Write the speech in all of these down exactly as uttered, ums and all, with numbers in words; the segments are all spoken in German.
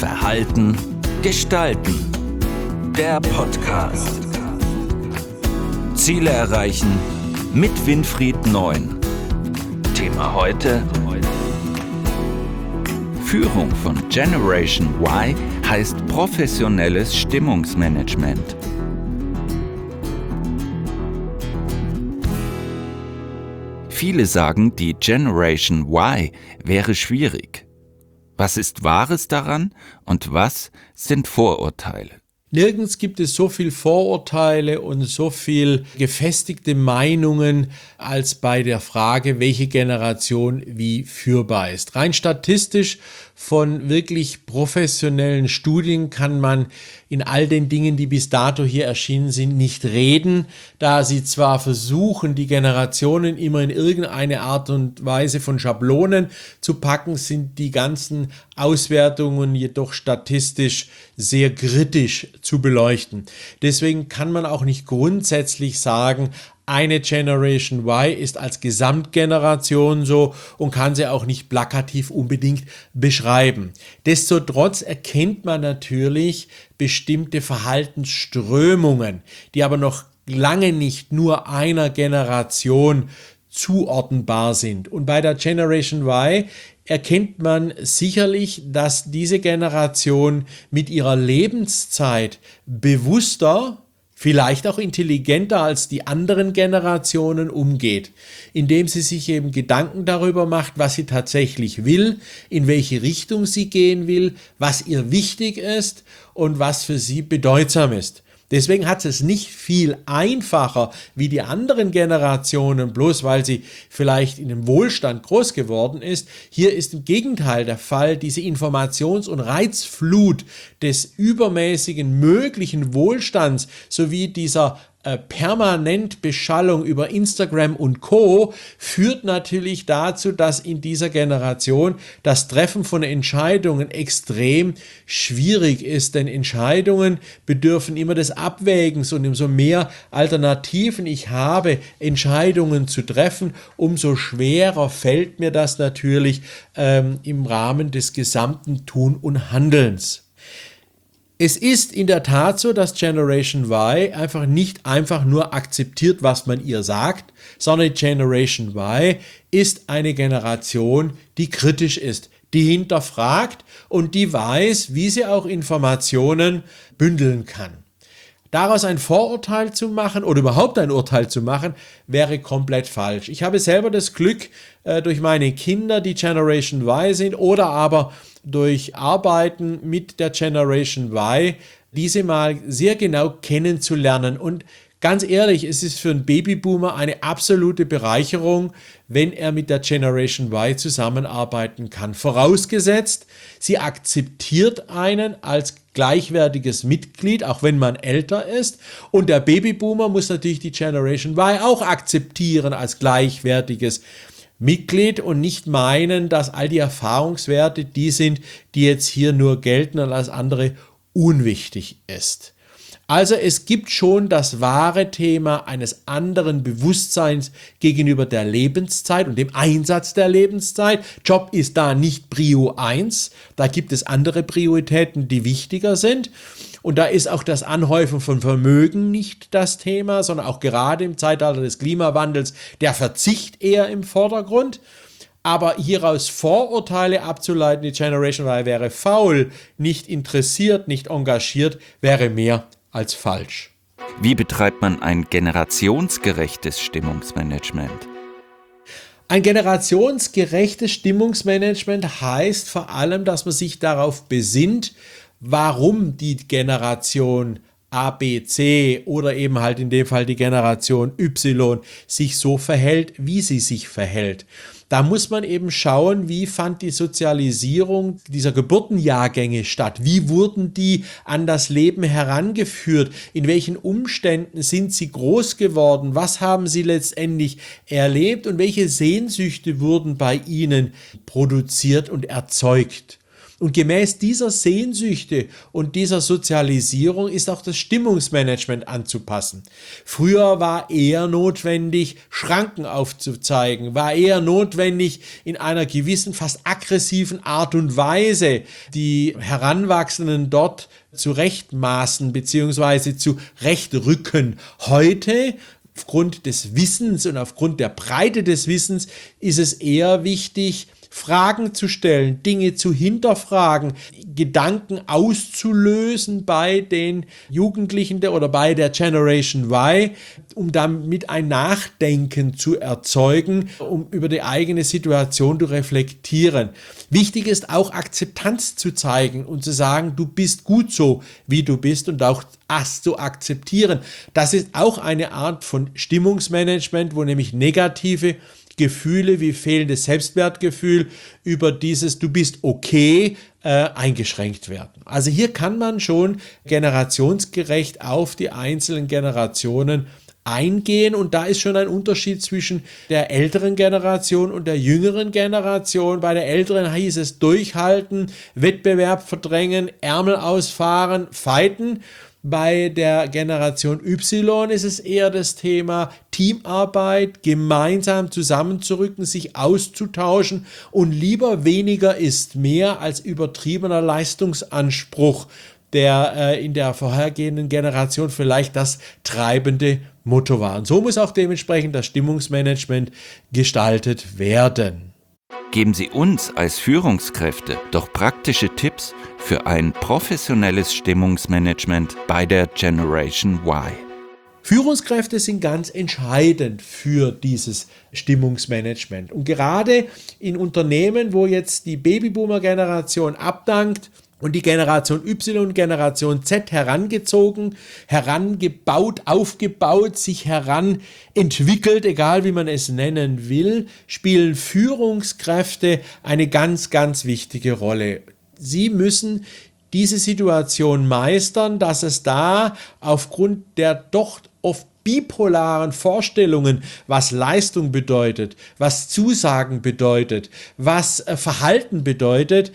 Verhalten, Gestalten. Der Podcast. Ziele erreichen mit Winfried Neun. Thema heute: Führung von Generation Y heißt professionelles Stimmungsmanagement. Viele sagen, die Generation Y wäre schwierig. Was ist Wahres daran und was sind Vorurteile? Nirgends gibt es so viel Vorurteile und so viel gefestigte Meinungen als bei der Frage, welche Generation wie führbar ist. Rein statistisch von wirklich professionellen Studien kann man in all den Dingen, die bis dato hier erschienen sind, nicht reden, da sie zwar versuchen, die Generationen immer in irgendeine Art und Weise von Schablonen zu packen, sind die ganzen Auswertungen jedoch statistisch sehr kritisch zu beleuchten. Deswegen kann man auch nicht grundsätzlich sagen, eine Generation Y ist als Gesamtgeneration so und kann sie auch nicht plakativ unbedingt beschreiben. Destotrotz erkennt man natürlich bestimmte Verhaltensströmungen, die aber noch lange nicht nur einer Generation zuordnenbar sind. Und bei der Generation Y erkennt man sicherlich, dass diese Generation mit ihrer Lebenszeit bewusster, vielleicht auch intelligenter als die anderen Generationen umgeht, indem sie sich eben Gedanken darüber macht, was sie tatsächlich will, in welche Richtung sie gehen will, was ihr wichtig ist und was für sie bedeutsam ist. Deswegen hat es nicht viel einfacher wie die anderen Generationen, bloß weil sie vielleicht in einem Wohlstand groß geworden ist. Hier ist im Gegenteil der Fall, diese Informations- und Reizflut des übermäßigen möglichen Wohlstands sowie dieser äh, permanent Beschallung über Instagram und Co. führt natürlich dazu, dass in dieser Generation das Treffen von Entscheidungen extrem schwierig ist, denn Entscheidungen bedürfen immer des Abwägens und umso mehr Alternativen ich habe, Entscheidungen zu treffen, umso schwerer fällt mir das natürlich ähm, im Rahmen des gesamten Tun und Handelns. Es ist in der Tat so, dass Generation Y einfach nicht einfach nur akzeptiert, was man ihr sagt, sondern Generation Y ist eine Generation, die kritisch ist, die hinterfragt und die weiß, wie sie auch Informationen bündeln kann. Daraus ein Vorurteil zu machen oder überhaupt ein Urteil zu machen, wäre komplett falsch. Ich habe selber das Glück, äh, durch meine Kinder, die Generation Y sind, oder aber durch Arbeiten mit der Generation Y, diese mal sehr genau kennenzulernen. Und ganz ehrlich, es ist für einen Babyboomer eine absolute Bereicherung, wenn er mit der Generation Y zusammenarbeiten kann. Vorausgesetzt, sie akzeptiert einen als gleichwertiges Mitglied, auch wenn man älter ist. Und der Babyboomer muss natürlich die Generation Y auch akzeptieren als gleichwertiges Mitglied und nicht meinen, dass all die Erfahrungswerte die sind, die jetzt hier nur gelten und alles andere unwichtig ist. Also es gibt schon das wahre Thema eines anderen Bewusstseins gegenüber der Lebenszeit und dem Einsatz der Lebenszeit. Job ist da nicht Prio eins, da gibt es andere Prioritäten, die wichtiger sind. Und da ist auch das Anhäufen von Vermögen nicht das Thema, sondern auch gerade im Zeitalter des Klimawandels der Verzicht eher im Vordergrund. Aber hieraus Vorurteile abzuleiten, die Generation Y wäre faul, nicht interessiert, nicht engagiert, wäre mehr als falsch. Wie betreibt man ein generationsgerechtes Stimmungsmanagement? Ein generationsgerechtes Stimmungsmanagement heißt vor allem, dass man sich darauf besinnt, warum die Generation A, B, C oder eben halt in dem Fall die Generation Y sich so verhält, wie sie sich verhält. Da muss man eben schauen, wie fand die Sozialisierung dieser Geburtenjahrgänge statt? Wie wurden die an das Leben herangeführt? In welchen Umständen sind sie groß geworden? Was haben sie letztendlich erlebt? Und welche Sehnsüchte wurden bei ihnen produziert und erzeugt? Und gemäß dieser Sehnsüchte und dieser Sozialisierung ist auch das Stimmungsmanagement anzupassen. Früher war eher notwendig, Schranken aufzuzeigen, war eher notwendig, in einer gewissen, fast aggressiven Art und Weise die Heranwachsenden dort zurechtmaßen bzw. zurechtrücken. Heute, aufgrund des Wissens und aufgrund der Breite des Wissens, ist es eher wichtig, Fragen zu stellen, Dinge zu hinterfragen, Gedanken auszulösen bei den Jugendlichen oder bei der Generation Y, um damit ein Nachdenken zu erzeugen, um über die eigene Situation zu reflektieren. Wichtig ist auch Akzeptanz zu zeigen und zu sagen, du bist gut so, wie du bist und auch das zu akzeptieren. Das ist auch eine Art von Stimmungsmanagement, wo nämlich negative Gefühle wie fehlendes Selbstwertgefühl über dieses Du bist okay äh, eingeschränkt werden. Also hier kann man schon generationsgerecht auf die einzelnen Generationen eingehen und da ist schon ein Unterschied zwischen der älteren Generation und der jüngeren Generation. Bei der älteren hieß es durchhalten, Wettbewerb verdrängen, Ärmel ausfahren, fighten. Bei der Generation Y ist es eher das Thema Teamarbeit, gemeinsam zusammenzurücken, sich auszutauschen und lieber weniger ist mehr als übertriebener Leistungsanspruch, der äh, in der vorhergehenden Generation vielleicht das treibende Motto war. Und so muss auch dementsprechend das Stimmungsmanagement gestaltet werden. Geben Sie uns als Führungskräfte doch praktische Tipps für ein professionelles Stimmungsmanagement bei der Generation Y. Führungskräfte sind ganz entscheidend für dieses Stimmungsmanagement. Und gerade in Unternehmen, wo jetzt die Babyboomer-Generation abdankt und die Generation Y, Generation Z herangezogen, herangebaut, aufgebaut, sich heranentwickelt, egal wie man es nennen will, spielen Führungskräfte eine ganz, ganz wichtige Rolle. Sie müssen diese Situation meistern, dass es da aufgrund der doch oft bipolaren Vorstellungen, was Leistung bedeutet, was Zusagen bedeutet, was Verhalten bedeutet,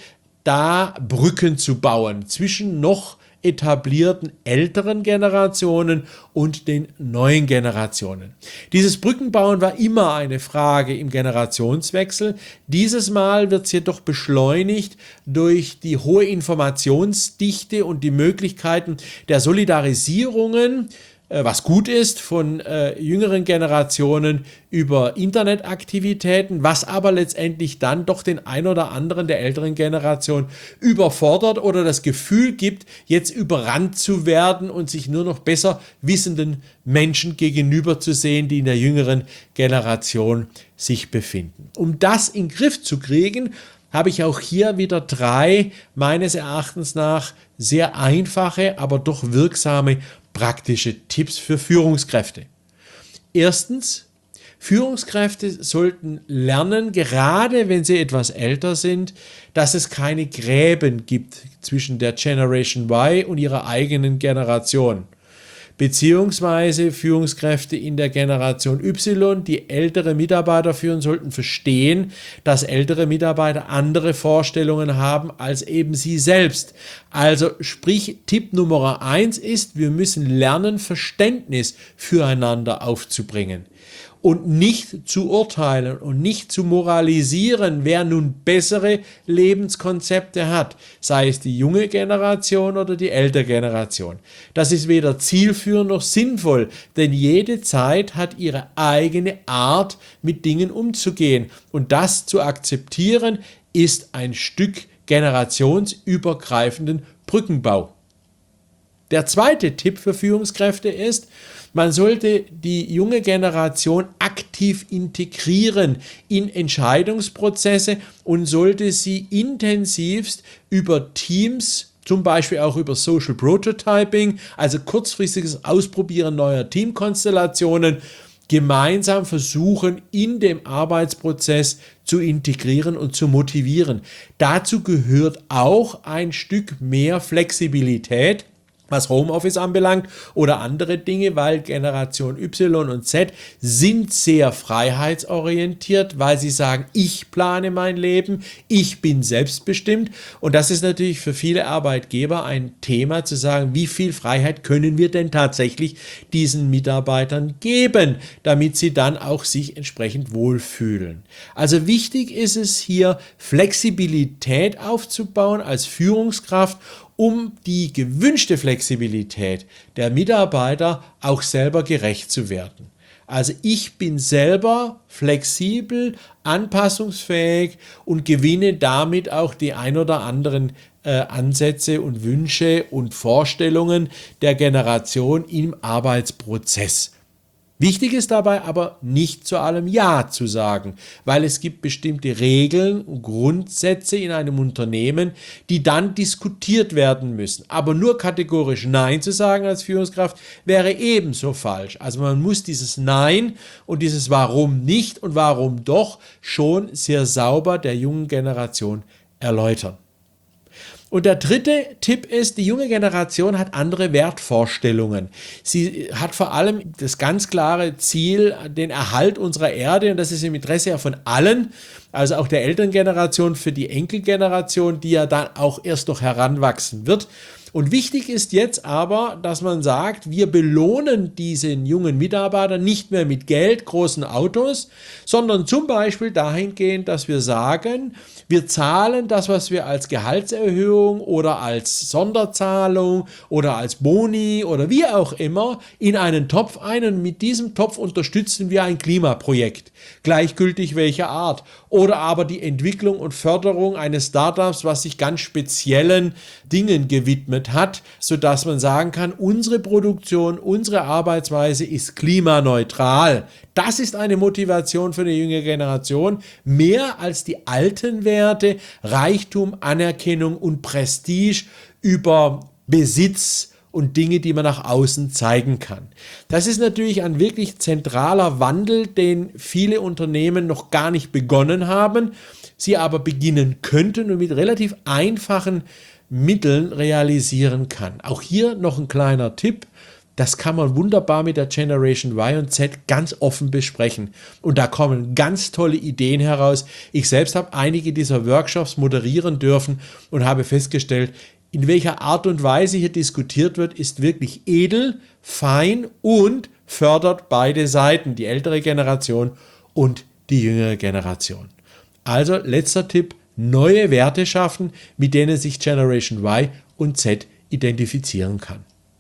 da Brücken zu bauen zwischen noch etablierten älteren Generationen und den neuen Generationen. Dieses Brückenbauen war immer eine Frage im Generationswechsel. Dieses Mal wird es jedoch beschleunigt durch die hohe Informationsdichte und die Möglichkeiten der Solidarisierungen, was gut ist, von äh, jüngeren Generationen über Internetaktivitäten, was aber letztendlich dann doch den ein oder anderen der älteren Generation überfordert oder das Gefühl gibt, jetzt überrannt zu werden und sich nur noch besser wissenden Menschen gegenüber zu sehen, die in der jüngeren Generation sich befinden. Um das in den Griff zu kriegen, habe ich auch hier wieder drei meines Erachtens nach sehr einfache, aber doch wirksame praktische Tipps für Führungskräfte. Erstens, Führungskräfte sollten lernen, gerade wenn sie etwas älter sind, dass es keine Gräben gibt zwischen der Generation Y und ihrer eigenen Generation. Beziehungsweise Führungskräfte in der Generation Y, die ältere Mitarbeiter führen, sollten verstehen, dass ältere Mitarbeiter andere Vorstellungen haben als eben sie selbst. Also sprich, Tipp Nummer eins ist, wir müssen lernen, Verständnis füreinander aufzubringen. Und nicht zu urteilen und nicht zu moralisieren, wer nun bessere Lebenskonzepte hat, sei es die junge Generation oder die ältere Generation. Das ist weder zielführend noch sinnvoll, denn jede Zeit hat ihre eigene Art, mit Dingen umzugehen. Und das zu akzeptieren, ist ein Stück generationsübergreifenden Brückenbau. Der zweite Tipp für Führungskräfte ist, man sollte die junge Generation aktiv integrieren in Entscheidungsprozesse und sollte sie intensivst über Teams, zum Beispiel auch über Social Prototyping, also kurzfristiges Ausprobieren neuer Teamkonstellationen, gemeinsam versuchen, in dem Arbeitsprozess zu integrieren und zu motivieren. Dazu gehört auch ein Stück mehr Flexibilität, was Homeoffice anbelangt oder andere Dinge, weil Generation Y und Z sind sehr freiheitsorientiert, weil sie sagen, ich plane mein Leben, ich bin selbstbestimmt, und das ist natürlich für viele Arbeitgeber ein Thema, zu sagen, wie viel Freiheit können wir denn tatsächlich diesen Mitarbeitern geben, damit sie dann auch sich entsprechend wohlfühlen. Also wichtig ist es hier, Flexibilität aufzubauen als Führungskraft, um die gewünschte Flexibilität der Mitarbeiter auch selber gerecht zu werden. Also ich bin selber flexibel, anpassungsfähig und gewinne damit auch die ein oder anderen äh, Ansätze und Wünsche und Vorstellungen der Generation im Arbeitsprozess. Wichtig ist dabei aber nicht zu allem Ja zu sagen, weil es gibt bestimmte Regeln und Grundsätze in einem Unternehmen, die dann diskutiert werden müssen. Aber nur kategorisch Nein zu sagen als Führungskraft wäre ebenso falsch. Also man muss dieses Nein und dieses Warum nicht und Warum doch schon sehr sauber der jungen Generation erläutern. Und der dritte Tipp ist, die junge Generation hat andere Wertvorstellungen. Sie hat vor allem das ganz klare Ziel, den Erhalt unserer Erde, und das ist im Interesse ja von allen, also auch der Elterngeneration, für die Enkelgeneration, die ja dann auch erst noch heranwachsen wird. Und wichtig ist jetzt aber, dass man sagt, wir belohnen diesen jungen Mitarbeiter nicht mehr mit Geld, großen Autos, sondern zum Beispiel dahingehend, dass wir sagen, wir zahlen das, was wir als Gehaltserhöhung oder als Sonderzahlung oder als Boni oder wie auch immer in einen Topf ein, und mit diesem Topf unterstützen wir ein Klimaprojekt, gleichgültig welcher Art, oder aber die Entwicklung und Förderung eines Startups, was sich ganz speziellen Dingen gewidmet hat, sodass man sagen kann, unsere Produktion, unsere Arbeitsweise ist klimaneutral. Das ist eine Motivation für eine junge Generation, mehr als die alten Werte, Reichtum, Anerkennung und Prestige über Besitz und Dinge, die man nach außen zeigen kann. Das ist natürlich ein wirklich zentraler Wandel, den viele Unternehmen noch gar nicht begonnen haben, sie aber beginnen könnten und mit relativ einfachen Mitteln realisieren kann. Auch hier noch ein kleiner Tipp. Das kann man wunderbar mit der Generation Y und Z ganz offen besprechen. Und da kommen ganz tolle Ideen heraus. Ich selbst habe einige dieser Workshops moderieren dürfen und habe festgestellt, in welcher Art und Weise hier diskutiert wird, ist wirklich edel, fein und fördert beide Seiten, die ältere Generation und die jüngere Generation. Also letzter Tipp, neue Werte schaffen, mit denen sich Generation Y und Z identifizieren kann.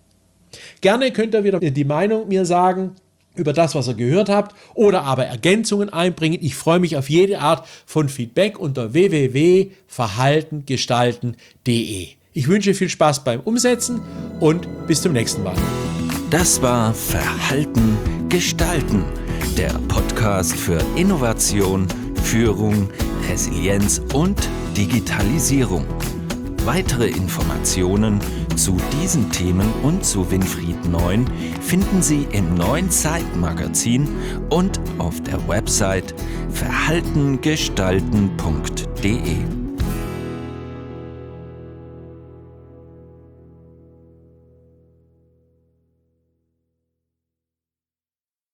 Gerne könnt ihr wieder die Meinung mir sagen über das, was ihr gehört habt, oder aber Ergänzungen einbringen. Ich freue mich auf jede Art von Feedback unter w w w punkt verhalten gestalten punkt d e. Ich wünsche viel Spaß beim Umsetzen und bis zum nächsten Mal. Das war Verhalten gestalten, der Podcast für Innovation, Führung, Resilienz und Digitalisierung. Weitere Informationen zu diesen Themen und zu Winfried Neun finden Sie im neuen Zeitmagazin und auf der Website verhalten gestalten punkt d e.